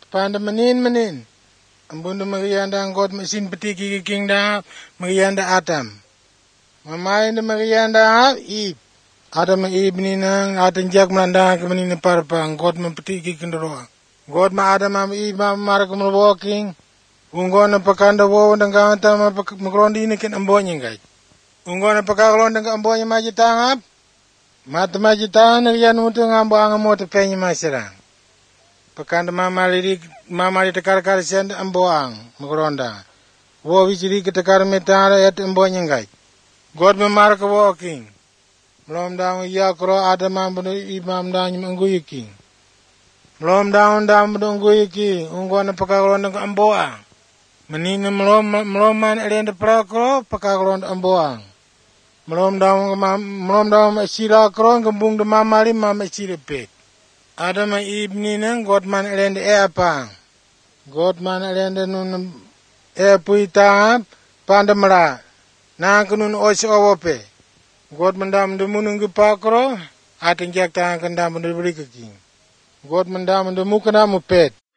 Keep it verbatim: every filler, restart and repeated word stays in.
panda menin menin. Ambunda Marianda God mesin petiki king da Marianda Adam. Mamai na Marianda Eve. Adam Eve nina atan jak melanda ke menina parpang God mempetiki kendoroa. God ma Adam am Eve ma marak walking. Ungona pakanda wo ndang kanta ma makrondi ni ken ambonya ngai. Ungona pakaklon ndang ambonya majitangap. Mat majitang rian mutu ngambo angamo te penya masirang. Pakanda mama lirik mama li tekar kar send amboang makronda. Wo wichiri ke tekar metara et ambonya ngai. God ma marak walking. Mlom daung yakro Adam ambono imam daung manguyiki. Mlom daung daung manguyiki. Ungona pakaklon ndang amboang. Menina melom meloman elende prakro pakaklon amboang. Melom daung melom daung sila kro gembung de mamali mama sila pet. Ada ma ibnina godman elende e apang. Godman elende nun e puita pandamra. Na kunun os owope. Godman dam de munung pakro ating jak ta kan dam de beri keking. Godman dam de mukana mu pet.